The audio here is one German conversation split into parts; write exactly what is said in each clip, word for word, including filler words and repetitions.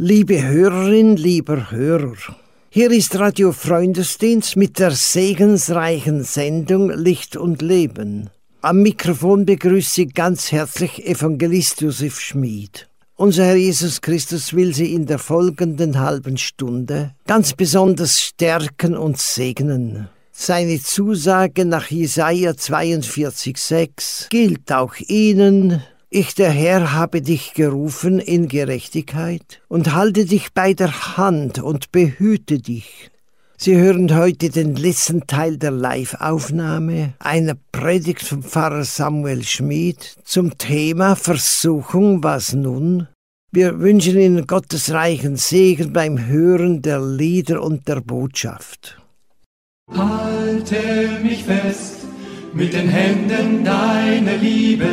Liebe Hörerin, lieber Hörer, hier ist Radio Freundesdienst mit der segensreichen Sendung Licht und Leben. Am Mikrofon begrüße ich ganz herzlich Evangelist Josef Schmid. Unser Herr Jesus Christus will Sie in der folgenden halben Stunde ganz besonders stärken und segnen. Seine Zusage nach Jesaja zweiundvierzig sechs gilt auch Ihnen: Ich, der Herr, habe dich gerufen in Gerechtigkeit und halte dich bei der Hand und behüte dich. Sie hören heute den letzten Teil der Live-Aufnahme einer Predigt vom Pfarrer Samuel Schmid zum Thema Versuchung, was nun? Wir wünschen Ihnen Gottes reichen Segen beim Hören der Lieder und der Botschaft. Halte mich fest mit den Händen deiner Liebe.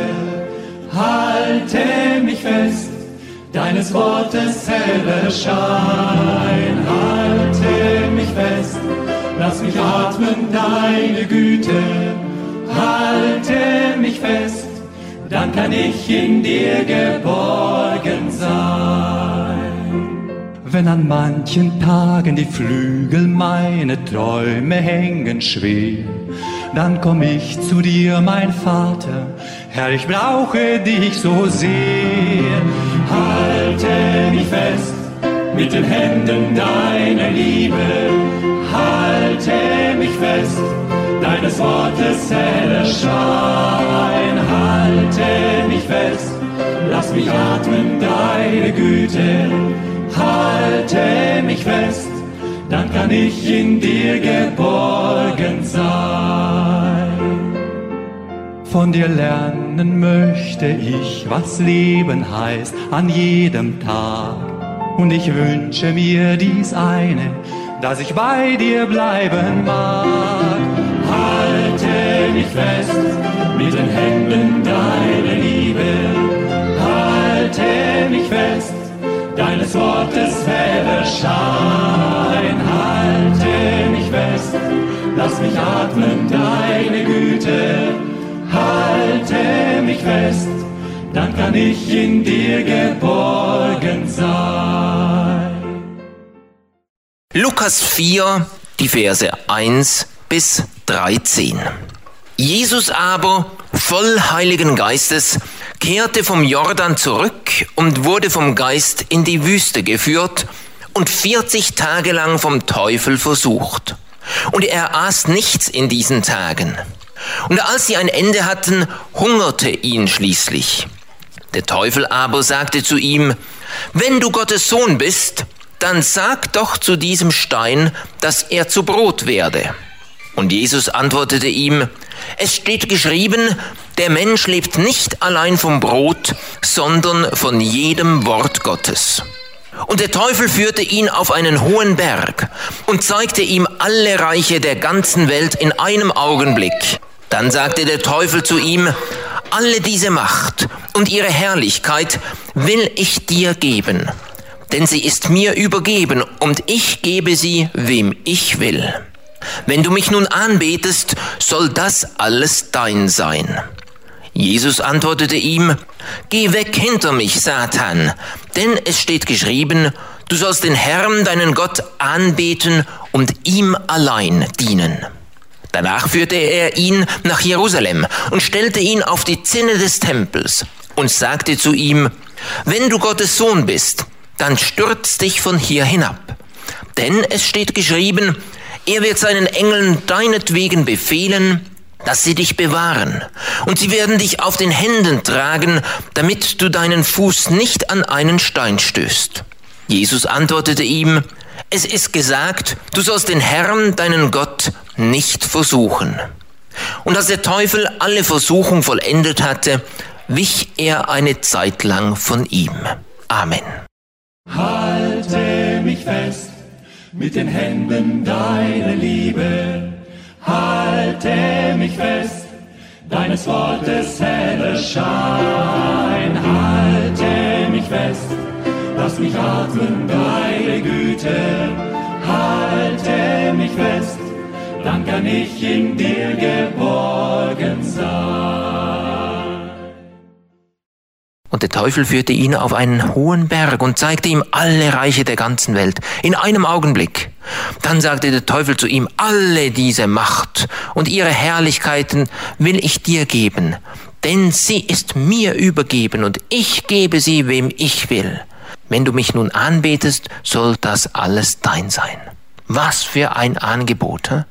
Halte mich fest, deines Wortes heller Schein. Halte mich fest, lass mich atmen deine Güte. Halte mich fest, dann kann ich in dir geborgen sein. Wenn an manchen Tagen die Flügel meine Träume hängen schwer, dann komm ich zu dir, mein Vater, Herr, ich brauche dich so sehr. Halte mich fest mit den Händen deiner Liebe. Halte mich fest, deines Wortes heller Schein. Halte mich fest, lass mich atmen deine Güte. Halte mich fest, dann kann ich in dir geborgen sein. Von dir lernen möchte ich, was Leben heißt an jedem Tag. Und ich wünsche mir dies eine, dass ich bei dir bleiben mag. Halte mich fest mit den Händen deiner Liebe. Halte mich fest, deines Wortes heller Schein. Halte mich fest, lass mich atmen deine Güte. Halte mich fest, dann kann ich in dir geborgen sein. Lukas vier, die Verse eins bis dreizehn. Jesus aber, voll Heiligen Geistes, kehrte vom Jordan zurück und wurde vom Geist in die Wüste geführt und vierzig Tage lang vom Teufel versucht. Und er aß nichts in diesen Tagen. Und als sie ein Ende hatten, hungerte ihn schließlich. Der Teufel aber sagte zu ihm: Wenn du Gottes Sohn bist, dann sag doch zu diesem Stein, dass er zu Brot werde. Und Jesus antwortete ihm: Es steht geschrieben, der Mensch lebt nicht allein vom Brot, sondern von jedem Wort Gottes. Und der Teufel führte ihn auf einen hohen Berg und zeigte ihm alle Reiche der ganzen Welt in einem Augenblick. Dann sagte der Teufel zu ihm: Alle diese Macht und ihre Herrlichkeit will ich dir geben, denn sie ist mir übergeben und ich gebe sie, wem ich will. Wenn du mich nun anbetest, soll das alles dein sein. Jesus antwortete ihm: Geh weg hinter mich, Satan, denn es steht geschrieben, du sollst den Herrn, deinen Gott, anbeten und ihm allein dienen. Danach führte er ihn nach Jerusalem und stellte ihn auf die Zinne des Tempels und sagte zu ihm: Wenn du Gottes Sohn bist, dann stürz dich von hier hinab. Denn es steht geschrieben, er wird seinen Engeln deinetwegen befehlen, dass sie dich bewahren, und sie werden dich auf den Händen tragen, damit du deinen Fuß nicht an einen Stein stößt. Jesus antwortete ihm: Es ist gesagt, du sollst den Herrn, deinen Gott, nicht versuchen. Und als der Teufel alle Versuchung vollendet hatte, wich er eine Zeit lang von ihm. Amen. Halte mich fest mit den Händen deiner Liebe. Halte mich fest, deines Wortes heller Schein. Halte mich fest, lass mich atmen deine Güte. Halte mich fest, dann kann ich in dir geborgen sein. Und der Teufel führte ihn auf einen hohen Berg und zeigte ihm alle Reiche der ganzen Welt in einem Augenblick. Dann sagte der Teufel zu ihm, alle diese Macht und ihre Herrlichkeiten will ich dir geben, denn sie ist mir übergeben und ich gebe sie, wem ich will. Wenn du mich nun anbetest, soll das alles dein sein. Was für ein Angebot, he?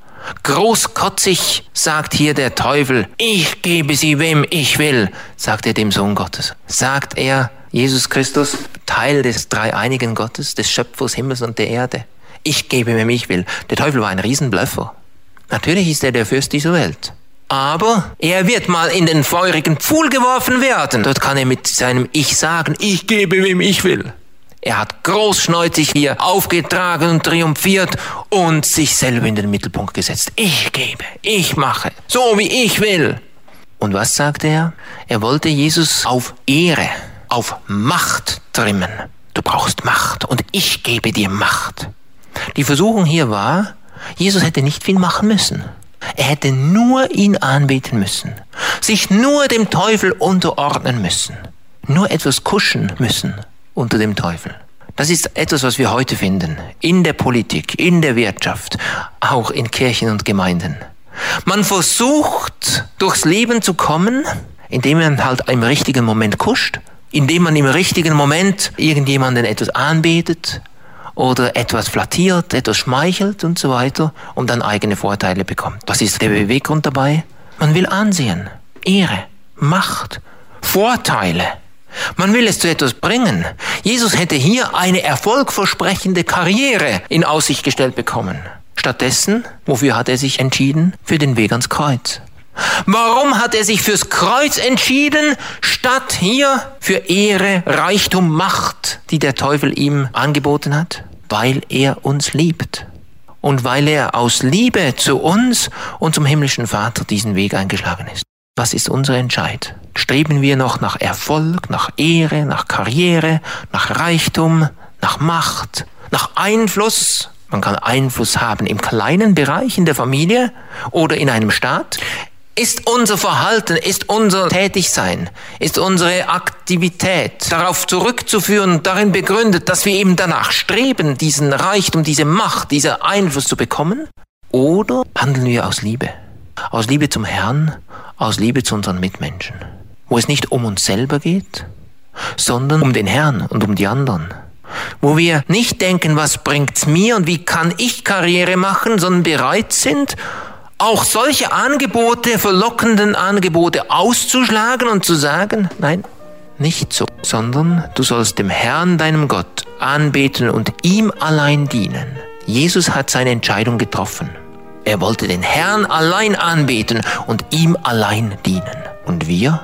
Großkotzig, sagt hier der Teufel, ich gebe sie, wem ich will, sagt er dem Sohn Gottes. Sagt er, Jesus Christus, Teil des dreieinigen Gottes, des Schöpfers Himmels und der Erde. Ich gebe, wem ich will. Der Teufel war ein Riesenblöffer. Natürlich ist er der Fürst dieser Welt. Aber er wird mal in den feurigen Pfuhl geworfen werden. Dort kann er mit seinem Ich sagen, ich gebe, wem ich will. Er hat großschneuzig hier aufgetragen und triumphiert und sich selber in den Mittelpunkt gesetzt. Ich gebe, ich mache, so wie ich will. Und was sagte er? Er wollte Jesus auf Ehre, auf Macht trimmen. Du brauchst Macht und ich gebe dir Macht. Die Versuchung hier war, Jesus hätte nicht viel machen müssen. Er hätte nur ihn anbeten müssen, sich nur dem Teufel unterordnen müssen, nur etwas kuschen müssen unter dem Teufel. Das ist etwas, was wir heute finden, in der Politik, in der Wirtschaft, auch in Kirchen und Gemeinden. Man versucht, durchs Leben zu kommen, indem man halt im richtigen Moment kuscht, indem man im richtigen Moment irgendjemanden etwas anbetet, oder etwas flattiert, etwas schmeichelt und so weiter und dann eigene Vorteile bekommt. Was ist der Beweggrund dabei? Man will Ansehen, Ehre, Macht, Vorteile. Man will es zu etwas bringen. Jesus hätte hier eine erfolgversprechende Karriere in Aussicht gestellt bekommen. Stattdessen, wofür hat er sich entschieden? Für den Weg ans Kreuz. Warum hat er sich fürs Kreuz entschieden, statt hier für Ehre, Reichtum, Macht, die der Teufel ihm angeboten hat? Weil er uns liebt. Und weil er aus Liebe zu uns und zum himmlischen Vater diesen Weg eingeschlagen ist. Was ist unser Entscheid? Streben wir noch nach Erfolg, nach Ehre, nach Karriere, nach Reichtum, nach Macht, nach Einfluss? Man kann Einfluss haben im kleinen Bereich, in der Familie oder in einem Staat. Ist unser Verhalten, ist unser Tätigsein, ist unsere Aktivität darauf zurückzuführen, darin begründet, dass wir eben danach streben, diesen Reichtum, diese Macht, diesen Einfluss zu bekommen? Oder handeln wir aus Liebe? Aus Liebe zum Herrn, aus Liebe zu unseren Mitmenschen, wo es nicht um uns selber geht, sondern um den Herrn und um die anderen. Wo wir nicht denken, was bringt's mir und wie kann ich Karriere machen, sondern bereit sind, auch solche Angebote, verlockenden Angebote auszuschlagen und zu sagen, nein, nicht so, sondern du sollst dem Herrn, deinem Gott, anbeten und ihm allein dienen. Jesus hat seine Entscheidung getroffen. Er wollte den Herrn allein anbeten und ihm allein dienen. Und wir?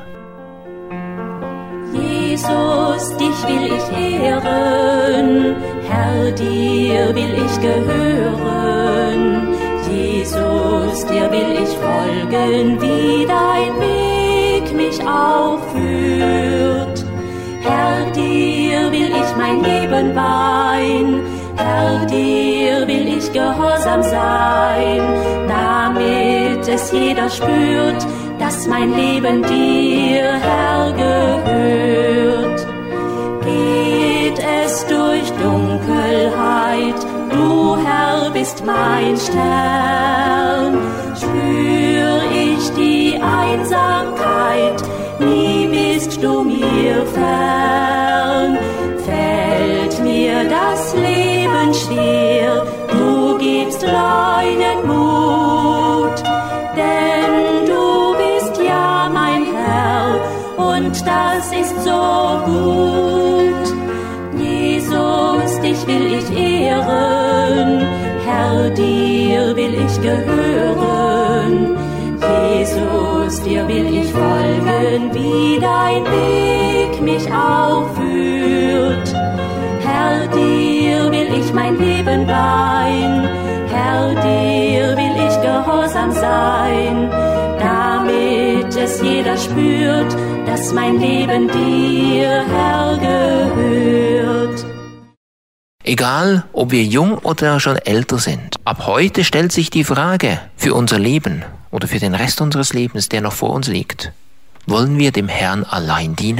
Jesus, dich will ich ehren, Herr, dir will ich gehören. Jesus, dir will ich folgen, wie dein Weg mich aufführt. Herr, dir will ich mein Leben weihen, Herr, dir will ich gehorsam sein, damit es jeder spürt, dass mein Leben dir, Herr, gehört. Geht es durch Dunkelheit, du, Herr, bist mein Stern. Spür ich die Einsamkeit, nie bist du mir fern. Fällt mir das Leben schwer, du gibst reinen Mut, denn du bist ja mein Herr und das ist so gut. Jesus, dich will ich ehren, Herr, dir will ich gehören. Jesus, dir will ich folgen, wie dein Weg mich aufführt. Herr, dir will ich mein Leben weihen, Herr, dir will ich gehorsam sein, damit es jeder spürt, dass mein Leben dir, Herr, gehört. Egal, ob wir jung oder schon älter sind, ab heute stellt sich die Frage für unser Leben oder für den Rest unseres Lebens, der noch vor uns liegt. Wollen wir dem Herrn allein dienen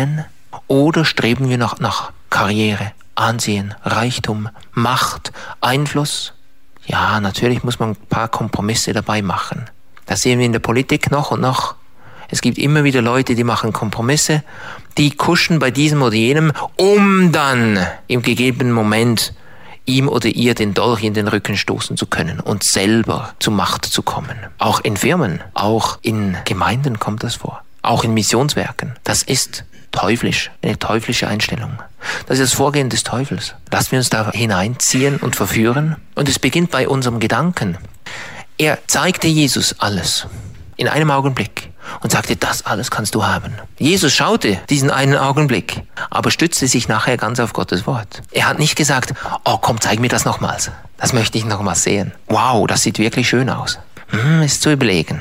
Oder streben wir noch nach Karriere, Ansehen, Reichtum, Macht, Einfluss? Ja, natürlich muss man ein paar Kompromisse dabei machen. Das sehen wir in der Politik noch und noch. Es gibt immer wieder Leute, die machen Kompromisse, die kuschen bei diesem oder jenem, um dann im gegebenen Moment ihm oder ihr den Dolch in den Rücken stoßen zu können und selber zur Macht zu kommen. Auch in Firmen, auch in Gemeinden kommt das vor. Auch in Missionswerken. Das ist teuflisch, eine teuflische Einstellung. Das ist das Vorgehen des Teufels. Lassen wir uns da hineinziehen und verführen. Und es beginnt bei unserem Gedanken. Er zeigte Jesus alles in einem Augenblick und sagte, das alles kannst du haben. Jesus schaute diesen einen Augenblick, aber stützte sich nachher ganz auf Gottes Wort. Er hat nicht gesagt, oh komm, zeig mir das nochmals. Das möchte ich nochmals sehen. Wow, das sieht wirklich schön aus. Hm, ist zu überlegen.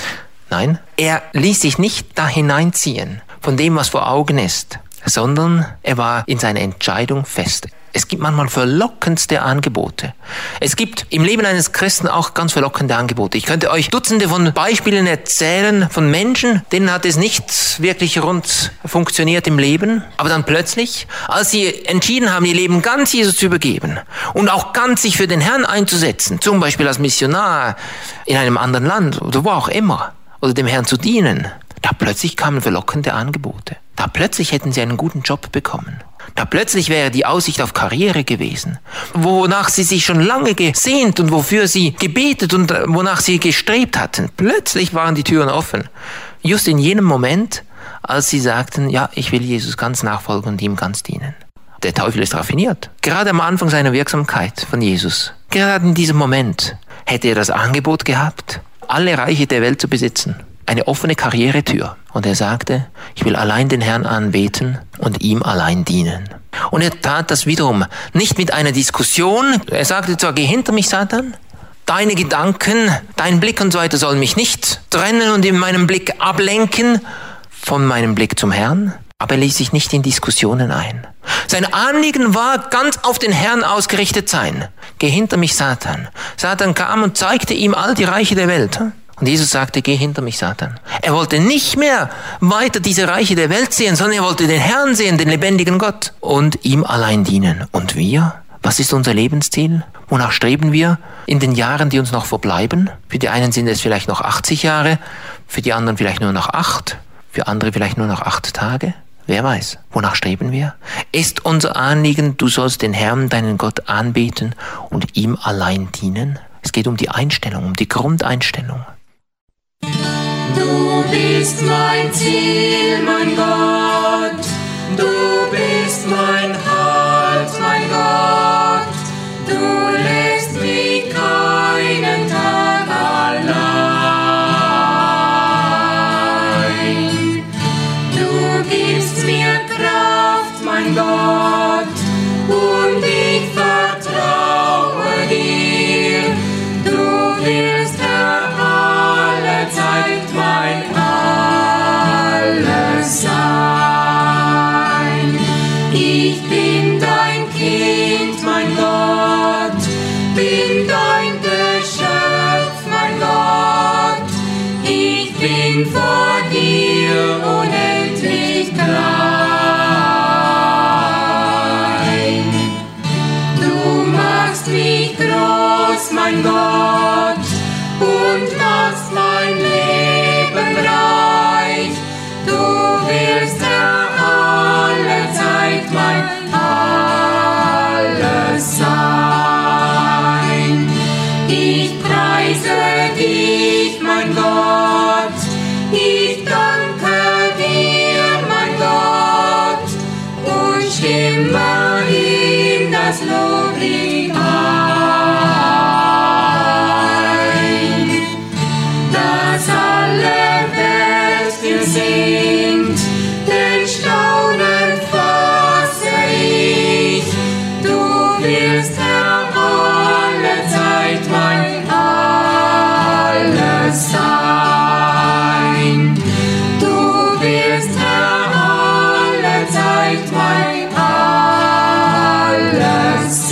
Nein, er ließ sich nicht da hineinziehen von dem, was vor Augen ist, sondern er war in seiner Entscheidung fest. Es gibt manchmal verlockendste Angebote. Es gibt im Leben eines Christen auch ganz verlockende Angebote. Ich könnte euch Dutzende von Beispielen erzählen von Menschen, denen hat es nicht wirklich rund funktioniert im Leben. Aber dann plötzlich, als sie entschieden haben, ihr Leben ganz Jesus zu übergeben und auch ganz sich für den Herrn einzusetzen, zum Beispiel als Missionar in einem anderen Land oder wo auch immer, oder dem Herrn zu dienen, da plötzlich kamen verlockende Angebote. Da plötzlich hätten sie einen guten Job bekommen. Da plötzlich wäre die Aussicht auf Karriere gewesen, wonach sie sich schon lange gesehnt und wofür sie gebetet und wonach sie gestrebt hatten. Plötzlich waren die Türen offen. Just in jenem Moment, als sie sagten, ja, ich will Jesus ganz nachfolgen und ihm ganz dienen. Der Teufel ist raffiniert. Gerade am Anfang seiner Wirksamkeit von Jesus, gerade in diesem Moment, hätte er das Angebot gehabt, alle Reiche der Welt zu besitzen. Eine offene Karrieretür. Und er sagte, ich will allein den Herrn anbeten und ihm allein dienen. Und er tat das wiederum nicht mit einer Diskussion. Er sagte zwar, geh hinter mich, Satan. Deine Gedanken, dein Blick und so weiter sollen mich nicht trennen und in meinem Blick ablenken von meinem Blick zum Herrn. Aber er ließ sich nicht in Diskussionen ein. Sein Anliegen war, ganz auf den Herrn ausgerichtet sein. Geh hinter mich, Satan. Satan kam und zeigte ihm all die Reiche der Welt. Und Jesus sagte, geh hinter mich, Satan. Er wollte nicht mehr weiter diese Reiche der Welt sehen, sondern er wollte den Herrn sehen, den lebendigen Gott, und ihm allein dienen. Und wir? Was ist unser Lebensziel? Wonach streben wir in den Jahren, die uns noch verbleiben? Für die einen sind es vielleicht noch achtzig Jahre, für die anderen vielleicht nur noch acht, für andere vielleicht nur noch acht Tage. Wer weiß, wonach streben wir? Ist unser Anliegen, du sollst den Herrn, deinen Gott, anbeten und ihm allein dienen? Es geht um die Einstellung, um die Grundeinstellung. Du bist mein Ziel, mein Gott, du bist mein Halt, mein Gott, du lässt mich keinen Tag allein. Du gibst mir Kraft, mein Gott, und ich vertraue dir, du willst alle Zeit mein alles sein. Ich bin dein Kind, mein Gott, bin dein Geschöpf, mein Gott. Ich bin vor dir unendlich klein. Du machst mich groß, mein Gott, und machst mein Leben reich. Du willst ja alle Zeit mein alles sein. Ich preise dich, mein Gott, ich danke dir, mein Gott, und stimme ihm das Loblied ein. Dass alle Welt dir singt, den Staunen fasse ich. Du wirst Herr alle Zeit mein alles sein. Du wirst Herr alle Zeit mein alles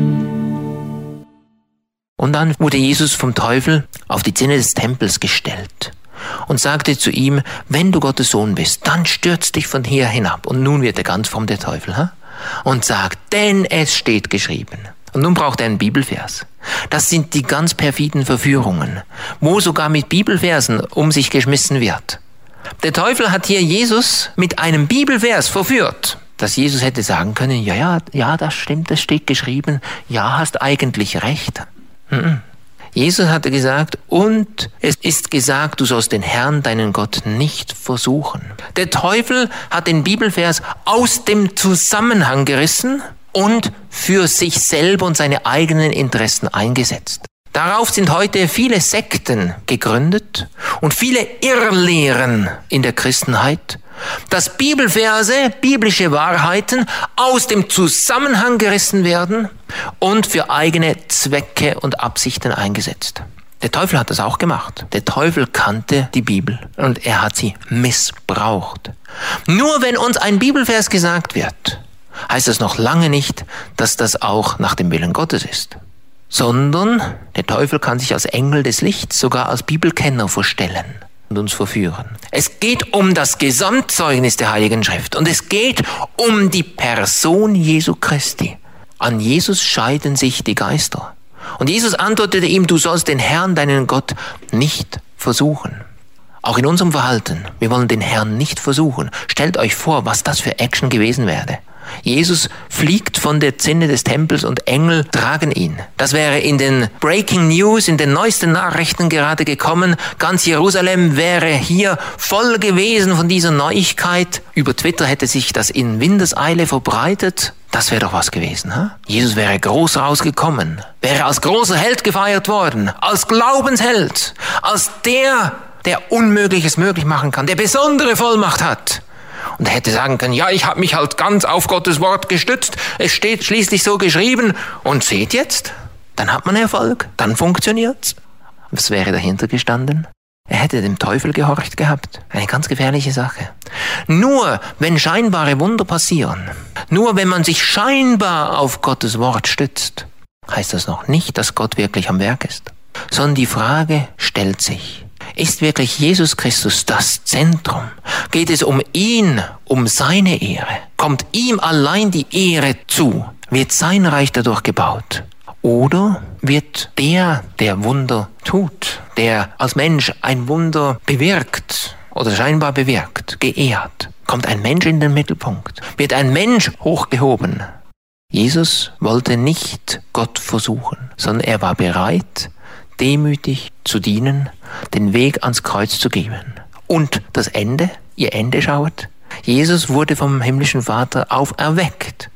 sein. Und dann wurde Jesus vom Teufel auf die Zinne des Tempels gestellt. und sagte zu ihm, wenn du Gottes Sohn bist, dann stürz dich von hier hinab. Und nun wird er ganz fromm, der Teufel, ha? Und sagt, denn es steht geschrieben. Und nun braucht er einen Bibelvers. Das sind die ganz perfiden Verführungen, wo sogar mit Bibelversen um sich geschmissen wird. Der Teufel hat hier Jesus mit einem Bibelvers verführt, dass Jesus hätte sagen können, ja, ja, ja, das stimmt, das steht geschrieben, ja, hast eigentlich recht. Mhm. Jesus hatte gesagt, und es ist gesagt, du sollst den Herrn, deinen Gott, nicht versuchen. Der Teufel hat den Bibelvers aus dem Zusammenhang gerissen und für sich selber und seine eigenen Interessen eingesetzt. Darauf sind heute viele Sekten gegründet und viele Irrlehren in der Christenheit, dass Bibelverse, biblische Wahrheiten aus dem Zusammenhang gerissen werden und für eigene Zwecke und Absichten eingesetzt. Der Teufel hat das auch gemacht. Der Teufel kannte die Bibel und er hat sie missbraucht. Nur wenn uns ein Bibelvers gesagt wird, heißt das noch lange nicht, dass das auch nach dem Willen Gottes ist. Sondern der Teufel kann sich als Engel des Lichts, sogar als Bibelkenner vorstellen und uns verführen. Es geht um das Gesamtzeugnis der Heiligen Schrift und es geht um die Person Jesu Christi. An Jesus scheiden sich die Geister. Und Jesus antwortete ihm, du sollst den Herrn, deinen Gott, nicht versuchen. Auch in unserem Verhalten, wir wollen den Herrn nicht versuchen. Stellt euch vor, was das für Action gewesen wäre. Jesus fliegt von der Zinne des Tempels und Engel tragen ihn. Das wäre in den Breaking News, in den neuesten Nachrichten gerade gekommen. Ganz Jerusalem wäre hier voll gewesen von dieser Neuigkeit. Über Twitter hätte sich das in Windeseile verbreitet. Das wäre doch was gewesen, ha? Jesus wäre groß rausgekommen, wäre als großer Held gefeiert worden, als Glaubensheld, als der, der Unmögliches möglich machen kann, der besondere Vollmacht hat. Und er hätte sagen können, ja, ich habe mich halt ganz auf Gottes Wort gestützt, es steht schließlich so geschrieben. Und seht jetzt, dann hat man Erfolg, dann funktioniert's. Was wäre dahinter gestanden? Er hätte dem Teufel gehorcht gehabt. Eine ganz gefährliche Sache. Nur wenn scheinbare Wunder passieren, nur wenn man sich scheinbar auf Gottes Wort stützt, heißt das noch nicht, dass Gott wirklich am Werk ist. Sondern die Frage stellt sich, ist wirklich Jesus Christus das Zentrum? Geht es um ihn, um seine Ehre? Kommt ihm allein die Ehre zu? Wird sein Reich dadurch gebaut? Oder wird der, der Wunder tut, der als Mensch ein Wunder bewirkt oder scheinbar bewirkt, geehrt? Kommt ein Mensch in den Mittelpunkt? Wird ein Mensch hochgehoben? Jesus wollte nicht Gott versuchen, sondern er war bereit, demütig zu dienen, den Weg ans Kreuz zu geben. Und das Ende, ihr Ende schaut, Jesus wurde vom himmlischen Vater auferweckt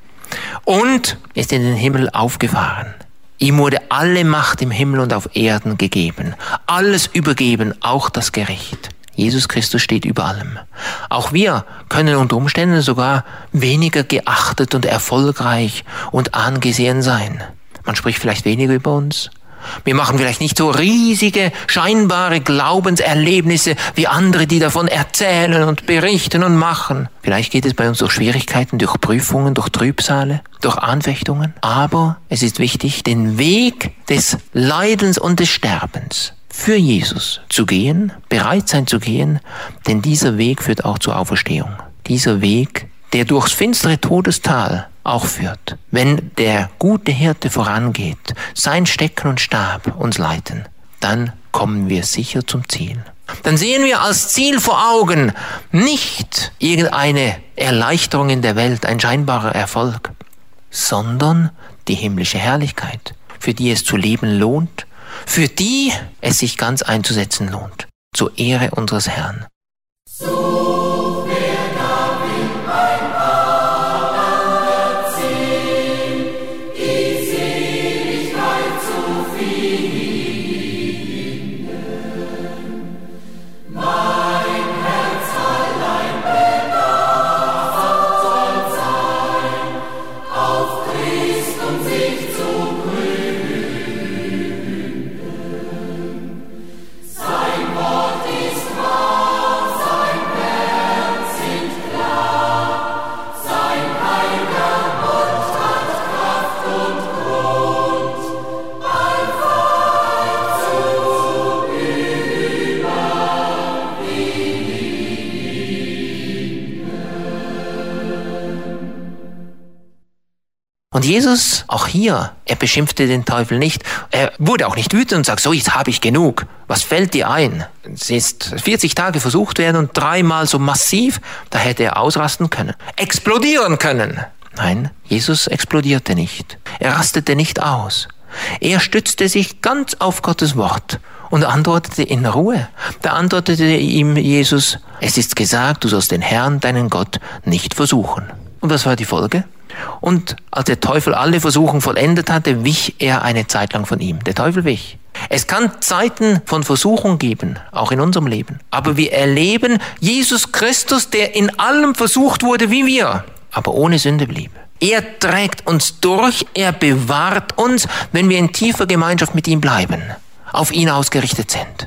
und ist in den Himmel aufgefahren. Ihm wurde alle Macht im Himmel und auf Erden gegeben. Alles übergeben, auch das Gericht. Jesus Christus steht über allem. Auch wir können unter Umständen sogar weniger geachtet und erfolgreich und angesehen sein. Man spricht vielleicht weniger über uns. Wir machen vielleicht nicht so riesige, scheinbare Glaubenserlebnisse wie andere, die davon erzählen und berichten und machen. Vielleicht geht es bei uns durch Schwierigkeiten, durch Prüfungen, durch Trübsale, durch Anfechtungen. Aber es ist wichtig, den Weg des Leidens und des Sterbens für Jesus zu gehen, bereit sein zu gehen, denn dieser Weg führt auch zur Auferstehung. Dieser Weg, der durchs finstere Todestal auch führt. Wenn der gute Hirte vorangeht, sein Stecken und Stab uns leiten, dann kommen wir sicher zum Ziel. Dann sehen wir als Ziel vor Augen nicht irgendeine Erleichterung in der Welt, ein scheinbarer Erfolg, sondern die himmlische Herrlichkeit, für die es zu leben lohnt, für die es sich ganz einzusetzen lohnt, zur Ehre unseres Herrn. So Sein Wort ist wahr. Jesus, auch hier, er beschimpfte den Teufel nicht. Er wurde auch nicht wütend und sagt, so, jetzt habe ich genug. Was fällt dir ein? Es ist vierzig Tage versucht werden und dreimal so massiv, da hätte er ausrasten können. Explodieren können. Nein, Jesus explodierte nicht. Er rastete nicht aus. Er stützte sich ganz auf Gottes Wort und antwortete in Ruhe. Da antwortete ihm Jesus, es ist gesagt, du sollst den Herrn, deinen Gott, nicht versuchen. Und was war die Folge? Und als der Teufel alle Versuchungen vollendet hatte, wich er eine Zeit lang von ihm. Der Teufel wich. Es kann Zeiten von Versuchung geben, auch in unserem Leben. Aber wir erleben Jesus Christus, der in allem versucht wurde wie wir, aber ohne Sünde blieb. Er trägt uns durch, er bewahrt uns, wenn wir in tiefer Gemeinschaft mit ihm bleiben, auf ihn ausgerichtet sind.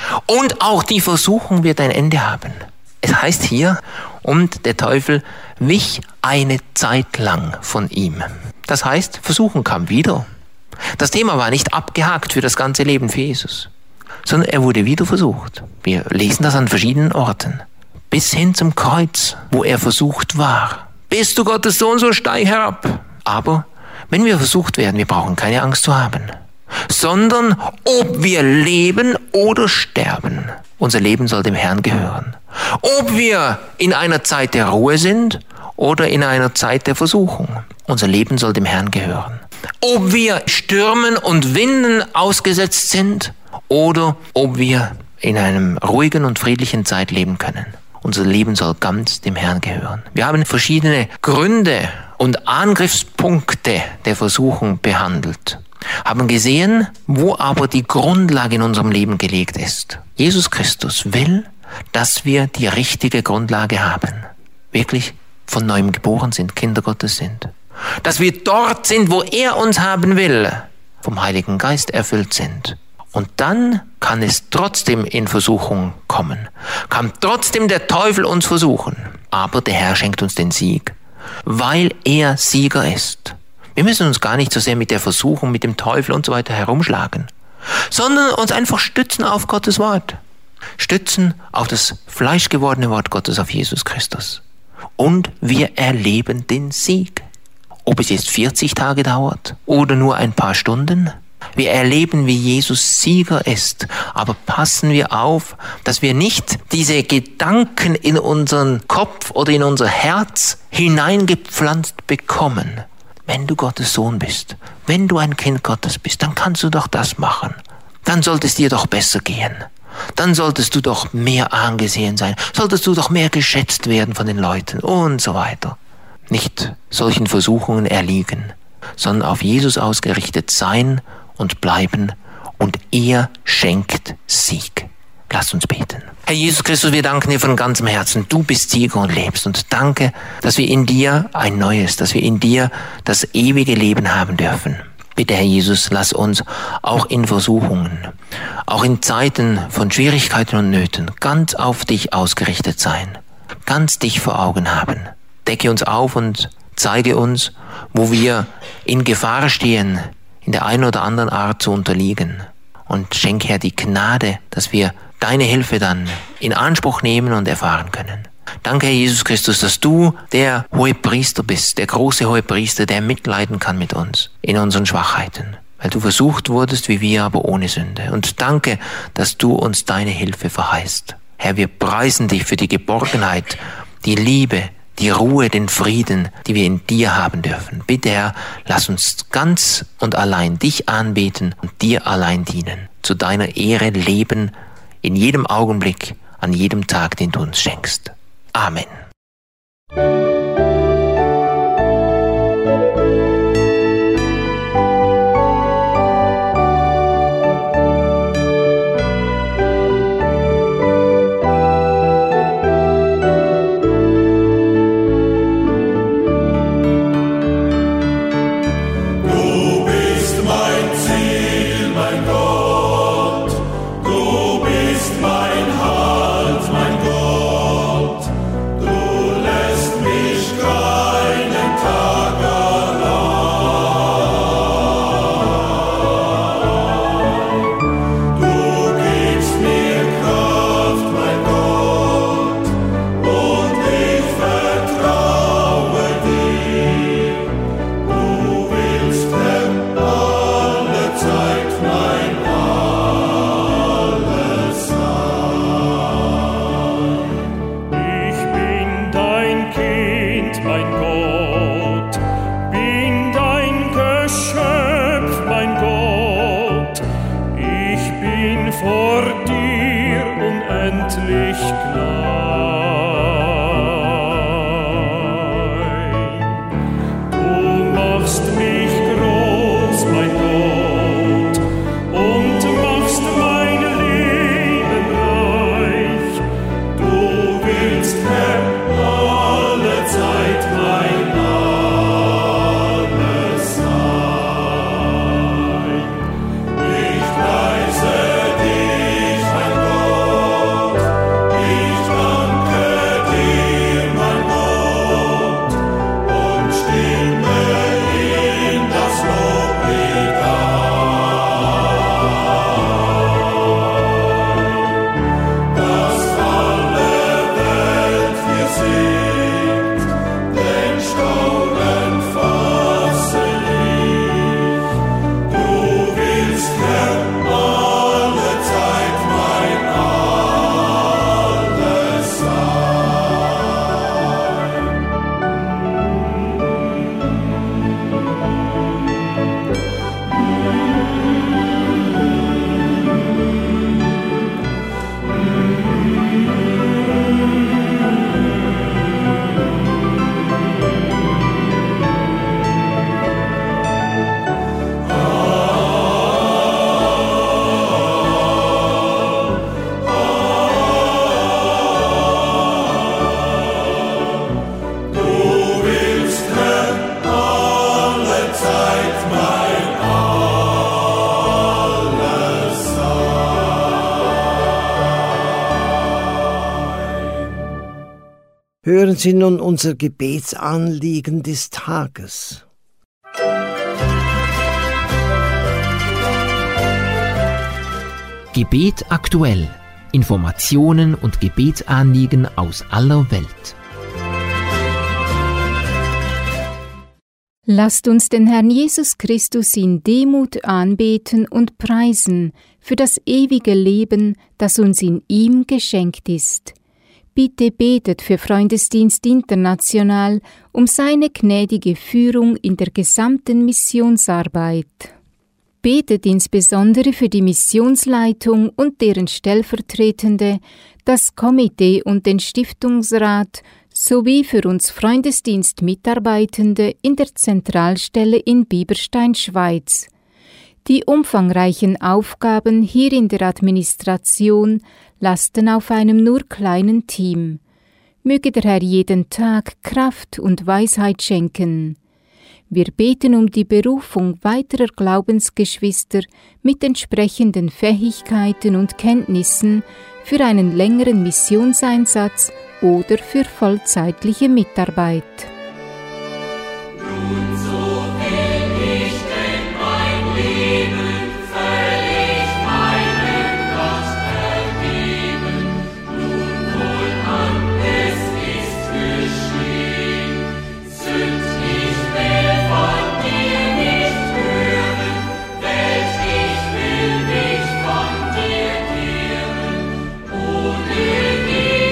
Und auch die Versuchung wird ein Ende haben. Es heißt hier, und der Teufel wich eine Zeit lang von ihm. Das heißt, Versuchung kam wieder. Das Thema war nicht abgehakt für das ganze Leben für Jesus, sondern er wurde wieder versucht. Wir lesen das an verschiedenen Orten. Bis hin zum Kreuz, wo er versucht war. Bist du Gottes Sohn, so steig herab. Aber wenn wir versucht werden, wir brauchen keine Angst zu haben, sondern ob wir leben oder sterben. Unser Leben soll dem Herrn gehören. Ob wir in einer Zeit der Ruhe sind oder in einer Zeit der Versuchung. Unser Leben soll dem Herrn gehören. Ob wir Stürmen und Winden ausgesetzt sind oder ob wir in einem ruhigen und friedlichen Zeit leben können. Unser Leben soll ganz dem Herrn gehören. Wir haben verschiedene Gründe und Angriffspunkte der Versuchung behandelt. Haben gesehen, wo aber die Grundlage in unserem Leben gelegt ist. Jesus Christus will, dass wir die richtige Grundlage haben. Wirklich von neuem geboren sind, Kinder Gottes sind. Dass wir dort sind, wo er uns haben will, vom Heiligen Geist erfüllt sind. Und dann kann es trotzdem in Versuchung kommen. Kann trotzdem der Teufel uns versuchen. Aber der Herr schenkt uns den Sieg, weil er Sieger ist. Wir müssen uns gar nicht so sehr mit der Versuchung, mit dem Teufel und so weiter herumschlagen, sondern uns einfach stützen auf Gottes Wort. Stützen auf das fleischgewordene Wort Gottes, auf Jesus Christus. Und wir erleben den Sieg. Ob es jetzt vierzig Tage dauert oder nur ein paar Stunden. Wir erleben, wie Jesus Sieger ist, aber passen wir auf, dass wir nicht diese Gedanken in unseren Kopf oder in unser Herz hineingepflanzt bekommen. Wenn du Gottes Sohn bist, wenn du ein Kind Gottes bist, dann kannst du doch das machen. Dann sollte es dir doch besser gehen. Dann solltest du doch mehr angesehen sein, solltest du doch mehr geschätzt werden von den Leuten und so weiter. Nicht solchen Versuchungen erliegen, sondern auf Jesus ausgerichtet sein und bleiben, und er schenkt Sieg. Lasst uns beten. Herr Jesus Christus, wir danken dir von ganzem Herzen. Du bist Sieger und lebst, und danke, dass wir in dir ein neues, dass wir in dir das ewige Leben haben dürfen. Bitte, Herr Jesus, lass uns auch in Versuchungen, auch in Zeiten von Schwierigkeiten und Nöten ganz auf dich ausgerichtet sein, ganz dich vor Augen haben. Decke uns auf und zeige uns, wo wir in Gefahr stehen, in der einen oder anderen Art zu unterliegen. Und schenke, Herr, die Gnade, dass wir deine Hilfe dann in Anspruch nehmen und erfahren können. Danke, Herr Jesus Christus, dass du der Hohepriester bist, der große Hohepriester, der mitleiden kann mit uns in unseren Schwachheiten. Weil du versucht wurdest wie wir, aber ohne Sünde. Und danke, dass du uns deine Hilfe verheißt. Herr, wir preisen dich für die Geborgenheit, die Liebe, die Ruhe, den Frieden, die wir in dir haben dürfen. Bitte, Herr, lass uns ganz und allein dich anbeten und dir allein dienen. Zu deiner Ehre leben, in jedem Augenblick, an jedem Tag, den du uns schenkst. Amen. Mein Halt, mein Gott, du lässt mich vor dir unendlich klein. Du machst mich groß, mein Gott, und machst mein Leben reich. Du willst, Herr, alle Zeit mein alles sein. Ich preise dich, mein Gott, ich danke dir, mein Gott, und stimme in das Loblied ein, dass alle Welt dir singt, den Staunen fasse ich. Du willst, Herr, alle Zeit mein alles Du willst, Herr, alle Zeit mein alles sein. Hören Sie nun unser Gebetsanliegen des Tages. Gebet aktuell. Informationen und Gebetsanliegen aus aller Welt. Lasst uns den Herrn Jesus Christus in Demut anbeten und preisen für das ewige Leben, das uns in ihm geschenkt ist. Bitte betet für Freundesdienst International um seine gnädige Führung in der gesamten Missionsarbeit. Betet insbesondere für die Missionsleitung und deren Stellvertretende, das Komitee und den Stiftungsrat sowie für uns Freundesdienst-Mitarbeitende in der Zentralstelle in Bieberstein, Schweiz. Die umfangreichen Aufgaben hier in der Administration lasten auf einem nur kleinen Team. Möge der Herr jeden Tag Kraft und Weisheit schenken. Wir beten um die Berufung weiterer Glaubensgeschwister mit entsprechenden Fähigkeiten und Kenntnissen für einen längeren Missionseinsatz oder für vollzeitliche Mitarbeit. Nun so will ich denn mein Leben völlig meinem Gott ergeben. Nun wohlan, es ist geschehen. Sünd, ich will von dir nicht hören, Welt, ich will mich von dir kehren, ohne nie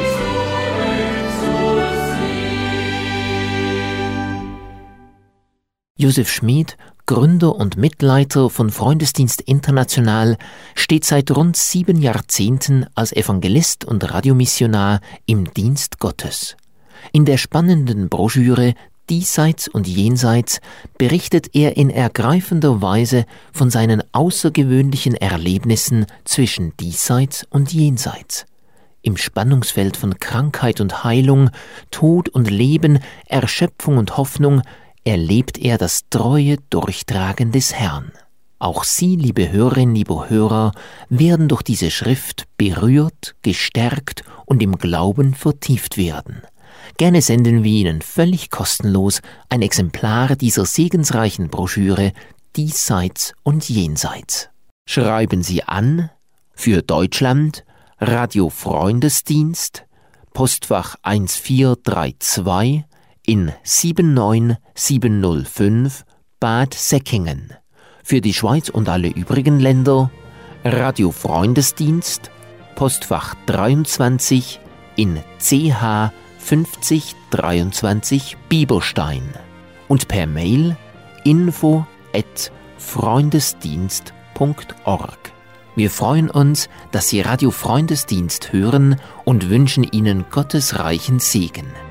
zurückzusehen. Josef Schmid, Gründer und Mitleiter von Freundesdienst International, steht seit rund sieben Jahrzehnten als Evangelist und Radiomissionar im Dienst Gottes. In der spannenden Broschüre Diesseits und Jenseits berichtet er in ergreifender Weise von seinen außergewöhnlichen Erlebnissen zwischen Diesseits und Jenseits. Im Spannungsfeld von Krankheit und Heilung, Tod und Leben, Erschöpfung und Hoffnung erlebt er das treue Durchtragen des Herrn. Auch Sie, liebe Hörerinnen, liebe Hörer, werden durch diese Schrift berührt, gestärkt und im Glauben vertieft werden. Gerne senden wir Ihnen völlig kostenlos ein Exemplar dieser segensreichen Broschüre Diesseits und Jenseits. Schreiben Sie an für Deutschland Radio Freundesdienst, Postfach eins vier drei zwei in sieben neun sieben null fünf Bad Säckingen. Für die Schweiz und alle übrigen Länder Radio Freundesdienst, Postfach dreiundzwanzig in C H fünfzig dreiundzwanzig Bieberstein und per Mail info at freundesdienst punkt org. Wir freuen uns, dass Sie Radio Freundesdienst hören und wünschen Ihnen Gottes reichen Segen.